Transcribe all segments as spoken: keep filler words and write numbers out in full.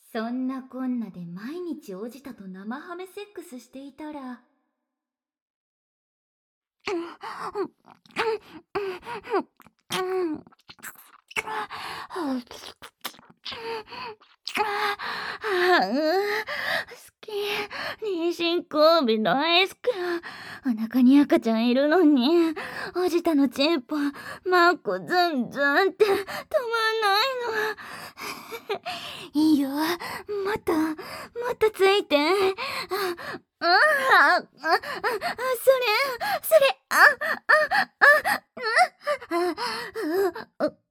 そんなこんなで毎日おじたと生ハメセックスしていたら、あう好き。妊娠交尾大好き。お腹に赤ちゃんいるのに、おじたのチンポ、マッコズンズンって止まんないの。いいよ、もっと、もっとついて。あ、あ、あ、あ、あ、それ、それ、あ、あ、あ、あ、あ、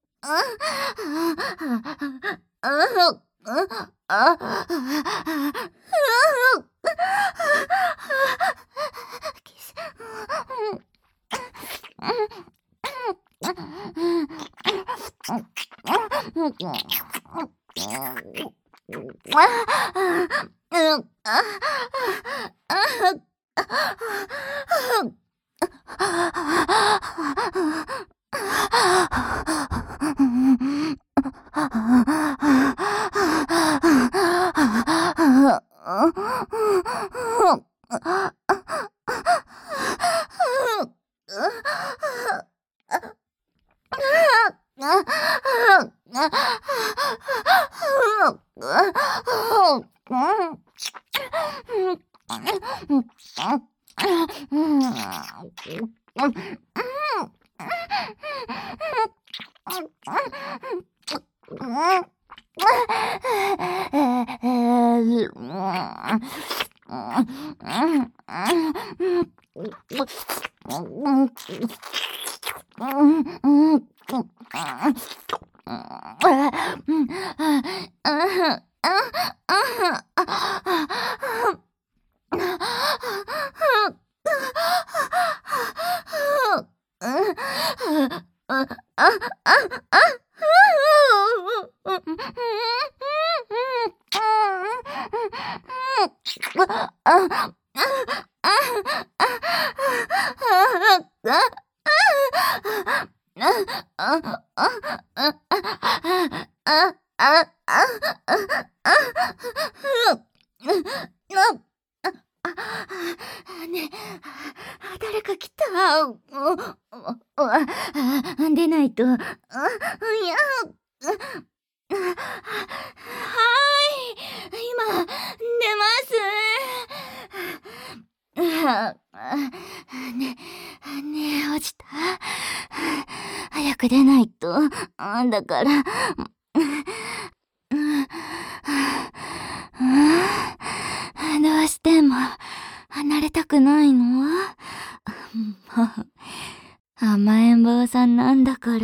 ね、誰か来た。出ないと。いや、はい、今、出ます。ね、ねえ、落ちた。早く出ないと。だから、どうしても離れたくないの？もう甘えん坊さんなんだから。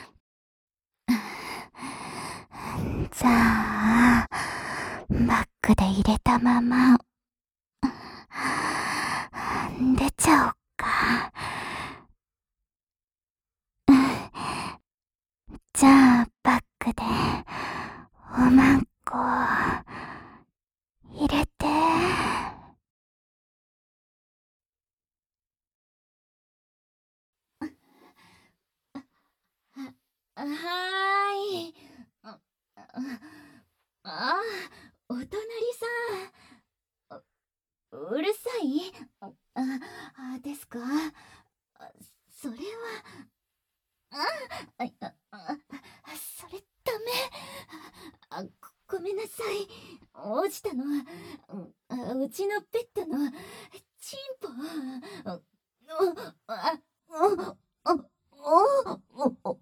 じゃあバッグで入れたまま出ちゃおっか。じゃあバッグでおまんこ入れて。はーい。あ、あ、お隣さん。うるさい？あ、あですか？それは、あ、あ、あ、それダメ。あ、ご、ごめんなさい。落ちたのは、うちのペットのチンポ。あ、あ、あ、あ、あ、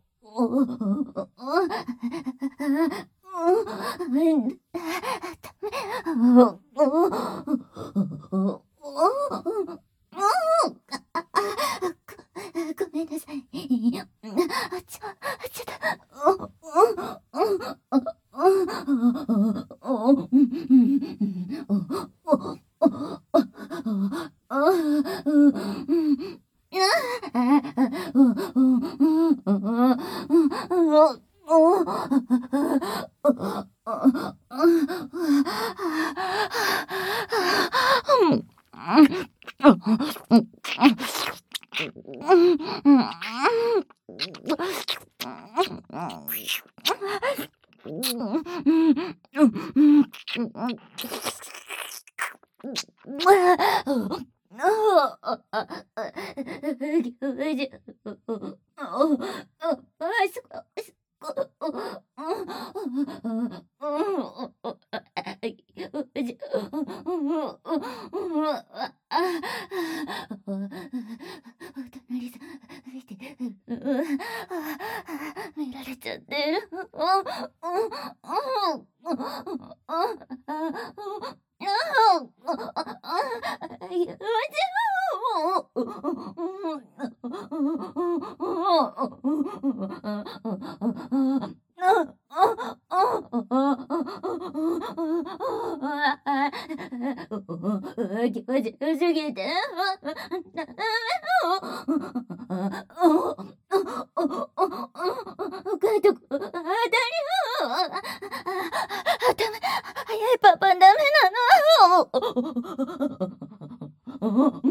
ごめんなさい。ちょ、ちょっ見られちゃってる。ぎゅじゅすぎて。カイトくん、当たり。頭早いパパダメなの。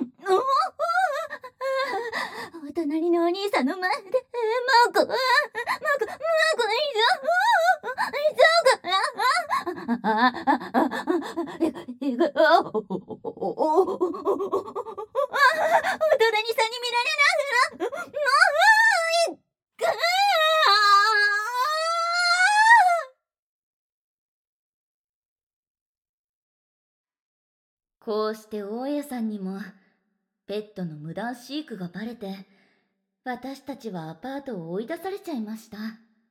お隣のお兄さんの前でマークマークマークマークいそういそうからいくいくお隣さんに見られながらもういっかこうして大家さんにもペットの無断飼育がバレて私たちはアパートを追い出されちゃいました。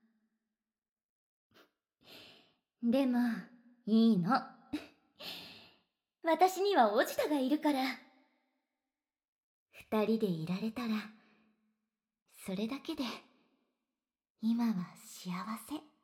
でもいいの。私にはオジタがいるから。二人でいられたらそれだけで今は幸せ。